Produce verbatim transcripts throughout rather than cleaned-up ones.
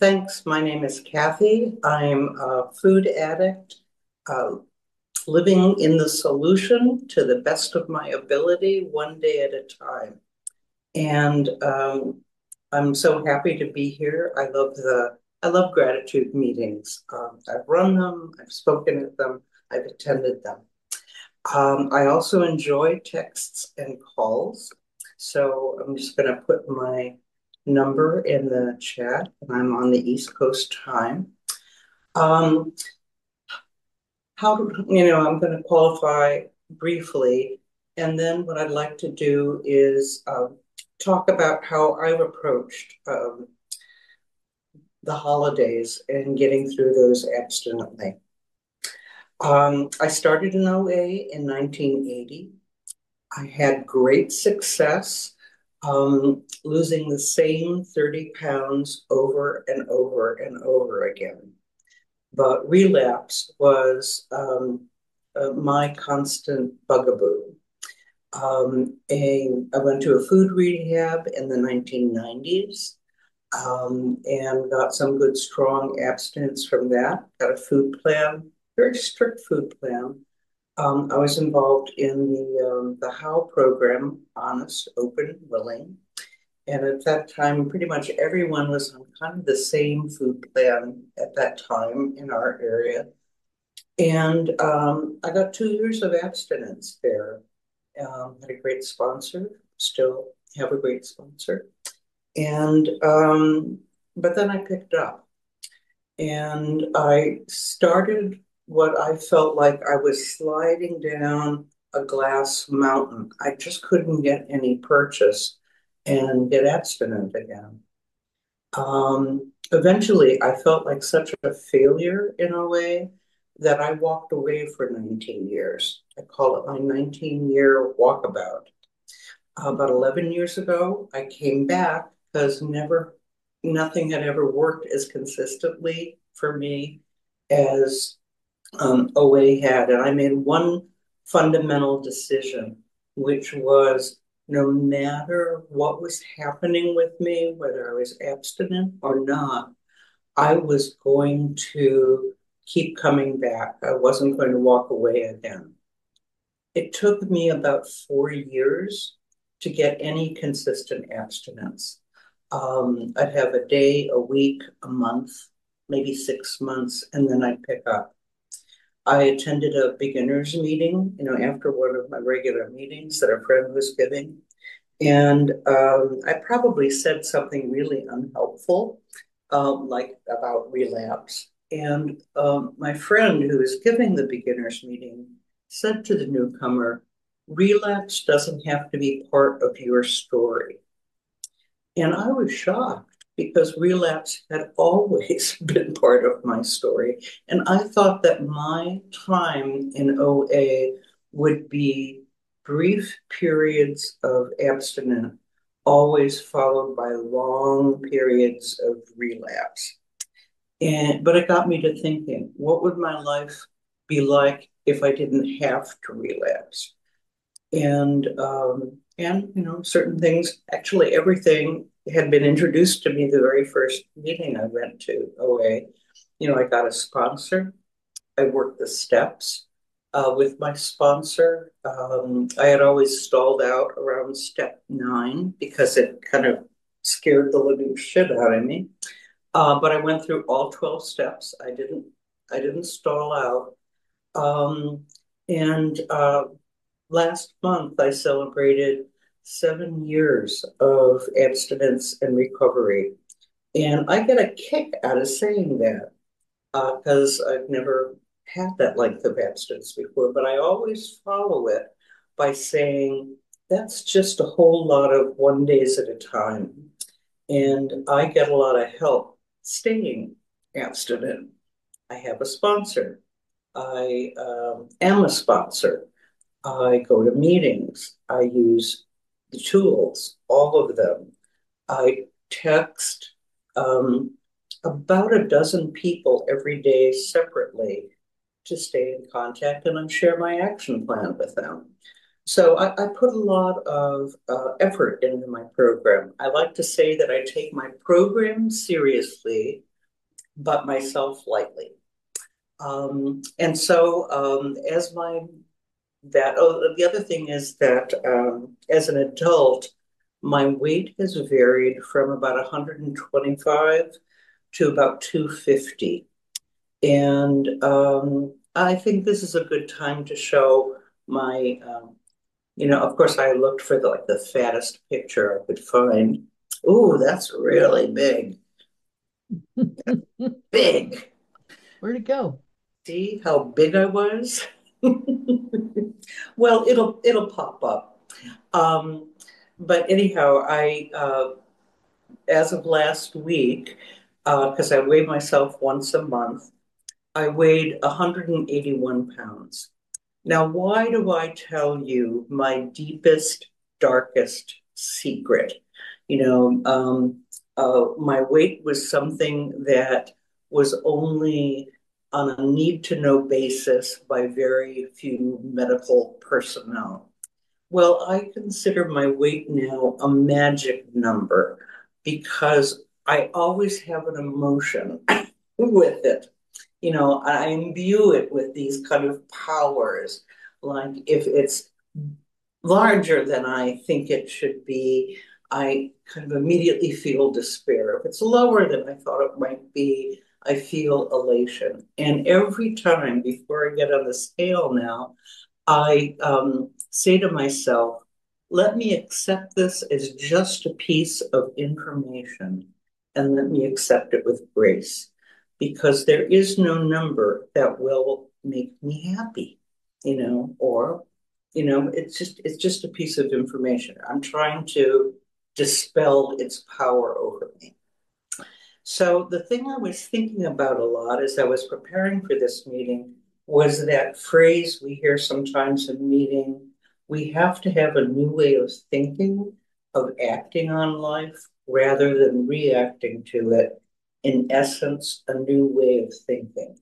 Thanks. My name is Kathy. I'm a food addict, uh, living in the solution to the best of my ability, one day at a time. And um, I'm so happy to be here. I love the I love gratitude meetings. Um, I've run them, I've spoken at them, I've attended them. Um, I also enjoy texts and calls. So I'm just going to put my number in the chat, and I'm on the East Coast time. Um, how do, you know, I'm going to qualify briefly, and then what I'd like to do is um, talk about how I've approached um, the holidays and getting through those abstinently. Um, I started in O A in nineteen eighty. I had great success um, losing the same thirty pounds over and over and over again. But relapse was um, uh, my constant bugaboo. Um, a, I went to a food rehab in the nineteen nineties um, and got some good, strong abstinence from that. Got a food plan, very strict food plan. Um, I was involved in the um, the H O W program, Honest, Open, Willing. And at that time, pretty much everyone was on kind of the same food plan at that time in our area. And um, I got two years of abstinence there. Um, had a great sponsor, still have a great sponsor. And um, but then I picked up and I started what I felt like I was sliding down a glass mountain. I just couldn't get any purchase and get abstinent again. Um, eventually, I felt like such a failure in a way that I walked away for nineteen years. I call it my nineteen year walkabout. About eleven years ago, I came back because never, nothing had ever worked as consistently for me as um, O A had. And I made one fundamental decision, which was no matter what was happening with me, whether I was abstinent or not, I was going to keep coming back. I wasn't going to walk away again. It took me about four years to get any consistent abstinence. Um, I'd have a day, a week, a month, maybe six months, and then I'd pick up. I attended a beginner's meeting, you know, after one of my regular meetings that a friend was giving. And um, I probably said something really unhelpful, um, like about relapse. And um, my friend who was giving the beginner's meeting said to the newcomer, relapse doesn't have to be part of your story. And I was shocked because relapse had always been part of my story. And I thought that my time in O A would be brief periods of abstinence, always followed by long periods of relapse. And but it got me to thinking, what would my life be like if I didn't have to relapse? And um, and you know, certain things, actually everything had been introduced to me the very first meeting I went to O A. You know, I got a sponsor. I worked the steps uh, with my sponsor. Um, I had always stalled out around step nine because it kind of scared the living shit out of me. Uh, but I went through all twelve steps. I didn't I didn't stall out. Um, and uh, last month I celebrated seven years of abstinence and recovery. And I get a kick out of saying that because uh, I've never had that length of abstinence before, but I always follow it by saying that's just a whole lot of one days at a time. And I get a lot of help staying abstinent. I have a sponsor. I um, am a sponsor. I go to meetings. I use the tools, all of them. I text um, about a dozen people every day separately to stay in contact, and I share my action plan with them. So I, I put a lot of uh, effort into my program. I like to say that I take my program seriously but myself lightly. Um, and so um, as my that oh the other thing is that um, as an adult, my weight has varied from about one hundred twenty-five to about two hundred fifty. And um, I think this is a good time to show my, um, you know, of course, I looked for the, like the fattest picture I could find. Ooh, that's really big, big. Where'd it go? See how big I was? Well, it'll it'll pop up. Um, but anyhow, I uh, as of last week, because uh, I weigh myself once a month, I weighed one hundred eighty-one pounds. Now, why do I tell you my deepest, darkest secret? You know, um, uh, my weight was something that was only on a need to know basis by very few medical personnel. Well, I consider my weight now a magic number because I always have an emotion with it. You know, I imbue it with these kind of powers. Like if it's larger than I think it should be, I kind of immediately feel despair. If it's lower than I thought it might be, I feel elation. And every time before I get on the scale now, I um, say to myself, let me accept this as just a piece of information and let me accept it with grace because there is no number that will make me happy, you know, or, you know, it's just it's just a piece of information. I'm trying to dispel its power over me. So the thing I was thinking about a lot as I was preparing for this meeting was that phrase we hear sometimes in meeting, we have to have a new way of thinking, of acting on life rather than reacting to it. In essence, a new way of thinking.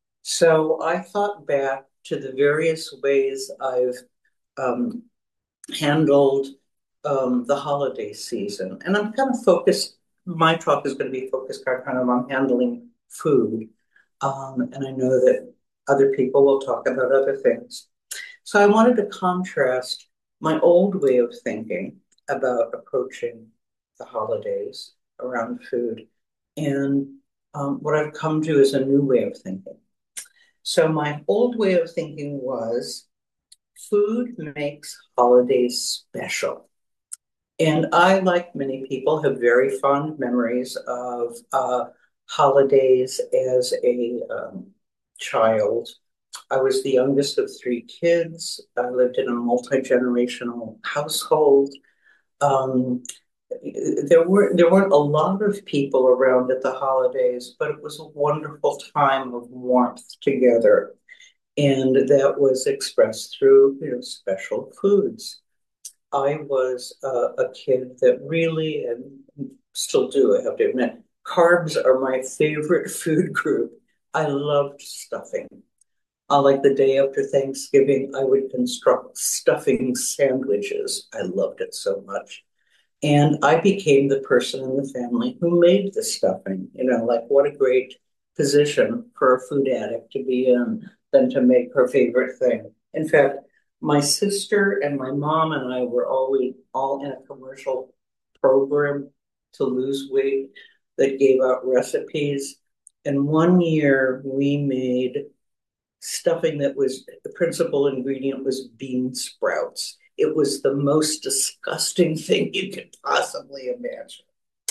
So I thought back to the various ways I've um, handled um, the holiday season. And I'm kind of focused, my talk is going to be focused kind of on handling food. Um, and I know that other people will talk about other things. So I wanted to contrast my old way of thinking about approaching the holidays around food and um, what I've come to is a new way of thinking. So my old way of thinking was food makes holidays special. And I, like many people, have very fond memories of uh, holidays as a um, child. I was the youngest of three kids. I lived in a multi-generational household. Um, there were there weren't a lot of people around at the holidays, but it was a wonderful time of warmth together, and that was expressed through you know special foods. I was uh, a kid that really, and still do, I have to admit, carbs are my favorite food group. I loved stuffing. Uh, like the day after Thanksgiving, I would construct stuffing sandwiches. I loved it so much. And I became the person in the family who made the stuffing. You know, like what a great position for a food addict to be in than to make her favorite thing. In fact, my sister and my mom and I were always all in a commercial program to lose weight that gave out recipes. And one year we made stuffing that was the principal ingredient was bean sprouts. It was the most disgusting thing you could possibly imagine.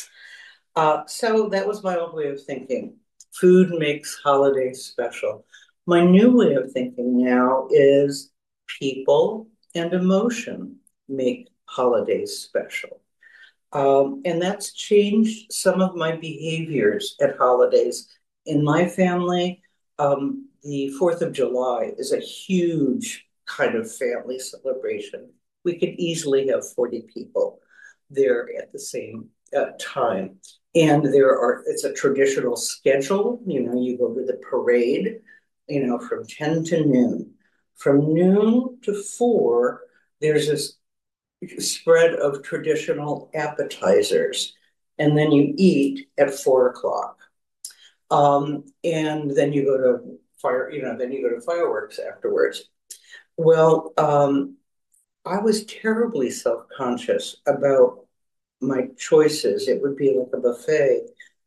Uh, so that was my old way of thinking. Food makes holidays special. My new way of thinking now is people and emotion make holidays special. Um, and that's changed some of my behaviors at holidays. In my family, um, the fourth of July is a huge kind of family celebration. We could easily have forty people there at the same uh, time. And there are, it's a traditional schedule. You know, you go to the parade, you know, from ten to noon. From noon to four, there's this spread of traditional appetizers, and then you eat at four o'clock. Um, and then you go to fire, you know, then you go to fireworks afterwards. Well, um, I was terribly self-conscious about my choices. It would be like a buffet.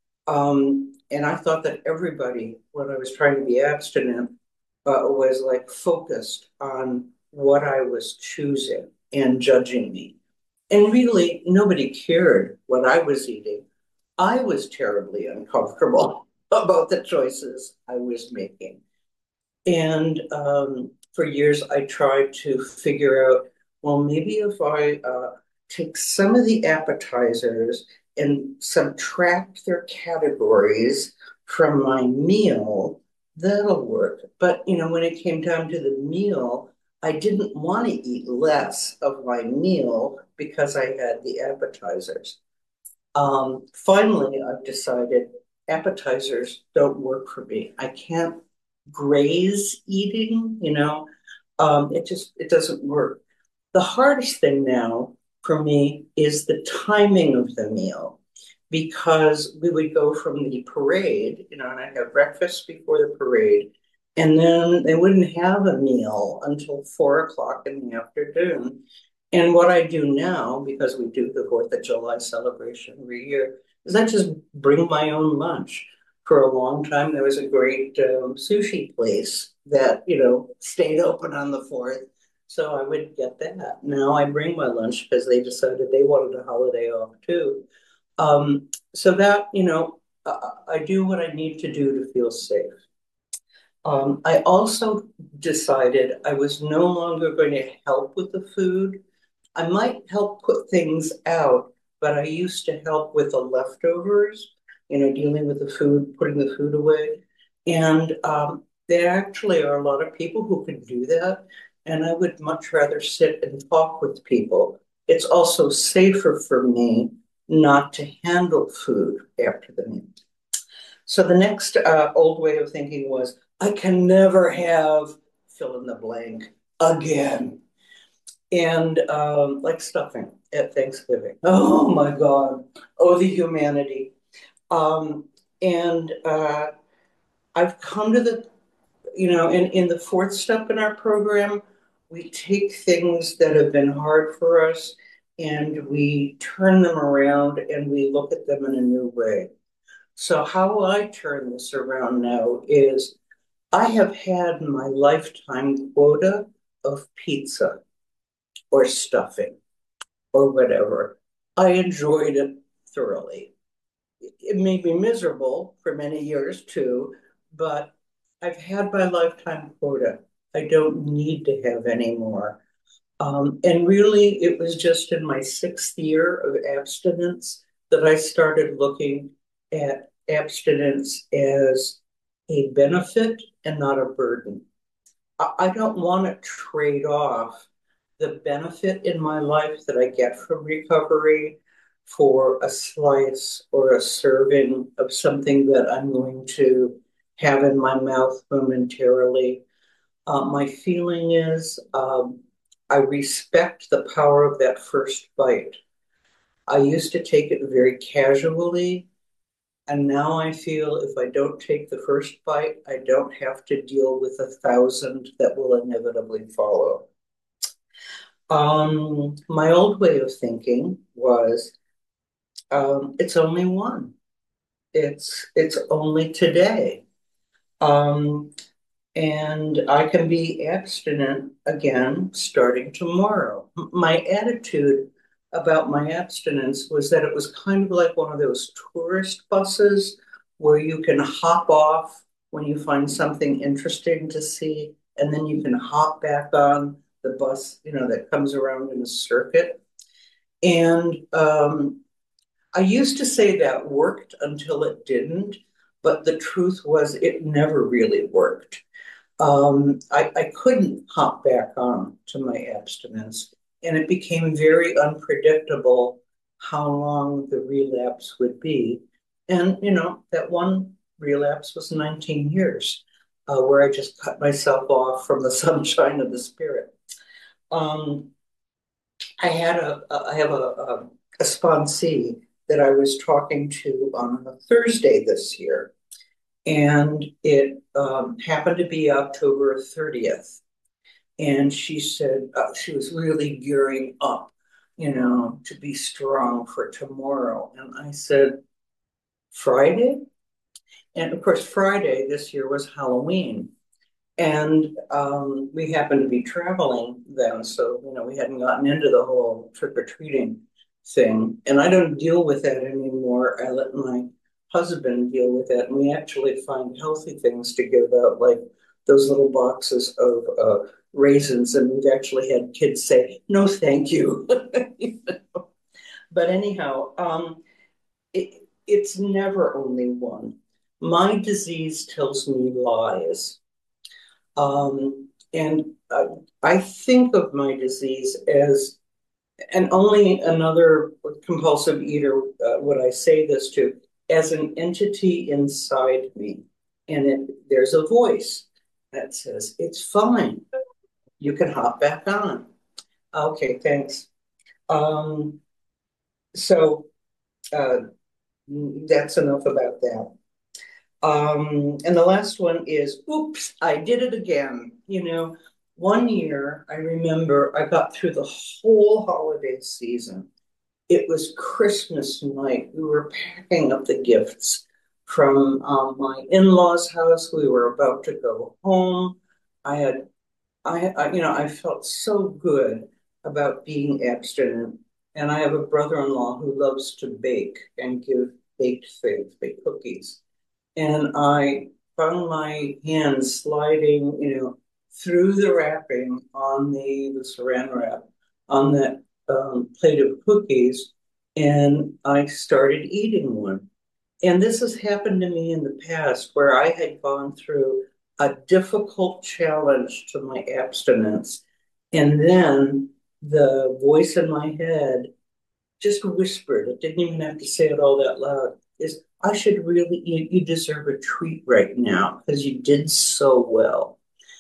Um, and I thought that everybody, when I was trying to be abstinent, uh, was like focused on what I was choosing and judging me. And really, nobody cared what I was eating. I was terribly uncomfortable about the choices I was making. And um, for years, I tried to figure out, well, maybe if I uh, take some of the appetizers and subtract their categories from my meal, that'll work. But, you know, when it came down to the meal, I didn't want to eat less of my meal because I had the appetizers. Um, finally, I've decided appetizers don't work for me. I can't graze eating, you know. Um, it just it doesn't work. The hardest thing now for me is the timing of the meal because we would go from the parade, you know, and I'd have breakfast before the parade, and then they wouldn't have a meal until four o'clock in the afternoon. And what I do now, because we do the Fourth of July celebration every year, is I just bring my own lunch. For a long time, there was a great um, sushi place that, you know, stayed open on the fourth. So I would get that. Now I bring my lunch because they decided they wanted a holiday off too. Um, so that, you know, I, I do what I need to do to feel safe. Um, I also decided I was no longer going to help with the food. I might help put things out, but I used to help with the leftovers, you know, dealing with the food, putting the food away. And um, there actually are a lot of people who can do that. And I would much rather sit and talk with people. It's also safer for me not to handle food after the meal. So the next uh, old way of thinking was, I can never have fill in the blank again. And um, like stuffing at Thanksgiving. Oh my God. Oh, the humanity. Um, and uh, I've come to the, you know, in, in the fourth step in our program, we take things that have been hard for us and we turn them around and we look at them in a new way. So, how I turn this around now is I have had my lifetime quota of pizza or stuffing or whatever. I enjoyed it thoroughly. It made me miserable for many years too, but I've had my lifetime quota. I don't need to have any more. Um, and really, it was just in my sixth year of abstinence that I started looking at abstinence as a benefit and not a burden. I, I don't want to trade off the benefit in my life that I get from recovery for a slice or a serving of something that I'm going to have in my mouth momentarily. Uh, my feeling is um, I respect the power of that first bite. I used to take it very casually, and now I feel if I don't take the first bite, I don't have to deal with a thousand that will inevitably follow. Um, my old way of thinking was um, it's only one. It's it's only today. Um, and I can be abstinent again starting tomorrow. My attitude about my abstinence was that it was kind of like one of those tourist buses where you can hop off when you find something interesting to see, and then you can hop back on the bus, you know, that comes around in a circuit. And um, I used to say that worked until it didn't, but the truth was it never really worked. Um, I, I couldn't hop back on to my abstinence, and it became very unpredictable how long the relapse would be. And, you know, that one relapse was nineteen years, uh, where I just cut myself off from the sunshine of the spirit. Um, I had a, a I have a, a, a sponsee that I was talking to on a Thursday this year, And it um, happened to be October thirtieth. And she said uh, she was really gearing up, you know, to be strong for tomorrow. And I said, Friday? And of course, Friday this year was Halloween. And um, we happened to be traveling then. So, you know, we hadn't gotten into the whole trick-or-treating thing. And I don't deal with that anymore. I let my husband deal with it. And we actually find healthy things to give out, like those little boxes of uh, raisins. And we've actually had kids say, no, thank you. You know? But anyhow, um, it, it's never only one. My disease tells me lies. Um, and uh, I think of my disease as, and only another compulsive eater uh, would I say this to, as an entity inside me. And it, there's a voice that says, it's fine. You can hop back on. Okay, thanks. Um, so uh, that's enough about that. Um, and the last one is, oops, I did it again. You know, one year I remember I got through the whole holiday season. It was Christmas night. We were packing up the gifts from um, my in-laws' house. We were about to go home. I had, I, I, you know, I felt so good about being abstinent. And I have a brother-in-law who loves to bake and give baked things, baked cookies. And I found my hand sliding, you know, through the wrapping on the, the saran wrap on that um, plate of cookies, and I started eating one. And this has happened to me in the past where I had gone through a difficult challenge to my abstinence. And then the voice in my head just whispered, it didn't even have to say it all that loud, is I should really, you, you deserve a treat right now because you did so well.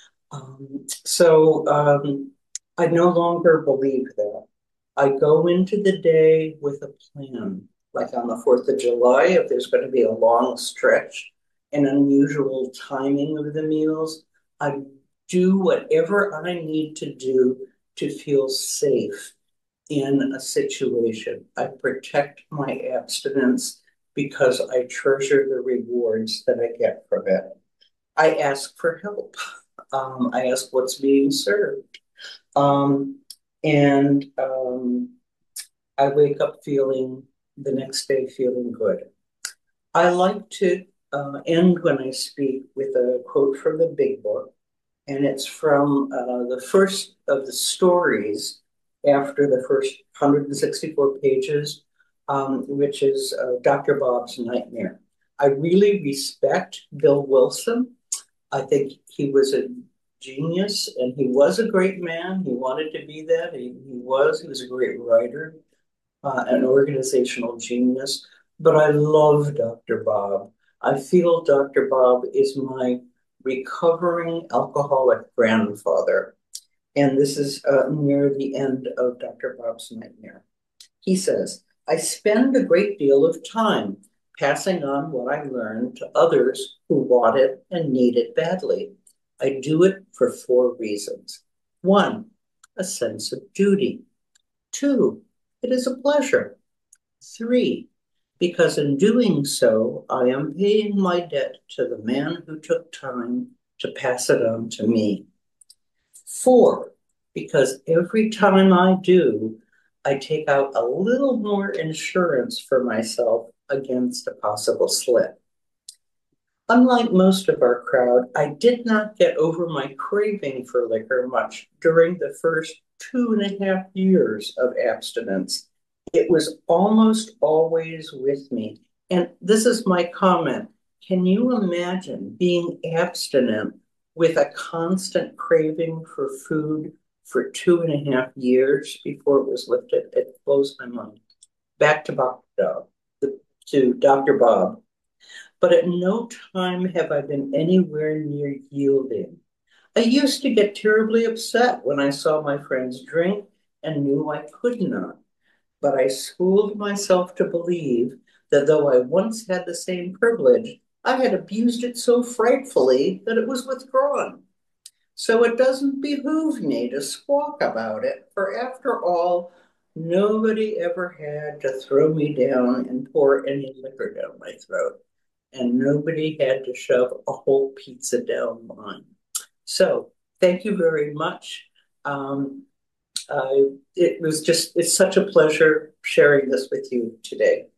Um, so um, I no longer believe that. I go into the day with a plan. Like on the fourth of July, if there's going to be a long stretch and unusual timing of the meals, I do whatever I need to do to feel safe in a situation. I protect my abstinence because I treasure the rewards that I get from it. I ask for help. Um, I ask what's being served. Um, and um, I wake up feeling the next day feeling good. I like to uh, end when I speak with a quote from the Big Book, and it's from uh, the first of the stories after the first one hundred sixty-four pages, um, which is uh, Doctor Bob's Nightmare. I really respect Bill Wilson. I think he was a genius and he was a great man. He wanted to be that. He, he was. He was a great writer, uh, an organizational genius. But I love Doctor Bob. I feel Doctor Bob is my recovering alcoholic grandfather. And this is uh, near the end of Doctor Bob's Nightmare. He says, I spend a great deal of time passing on what I learned to others who want it and need it badly. I do it for four reasons. One, a sense of duty. Two, it is a pleasure. Three, because in doing so, I am paying my debt to the man who took time to pass it on to me. Four, because every time I do, I take out a little more insurance for myself against a possible slip. Unlike most of our crowd, I did not get over my craving for liquor much during the first two and a half years of abstinence. It was almost always with me. And this is my comment. Can you imagine being abstinent with a constant craving for food for two and a half years before it was lifted? It blows my mind. Back to Bob, to Doctor Bob. But at no time have I been anywhere near yielding. I used to get terribly upset when I saw my friends drink and knew I could not. But I schooled myself to believe that though I once had the same privilege, I had abused it so frightfully that it was withdrawn. So it doesn't behoove me to squawk about it, for after all, nobody ever had to throw me down and pour any liquor down my throat, and nobody had to shove a whole pizza down mine. So thank you very much. Um, uh, it was just, it's such a pleasure sharing this with you today.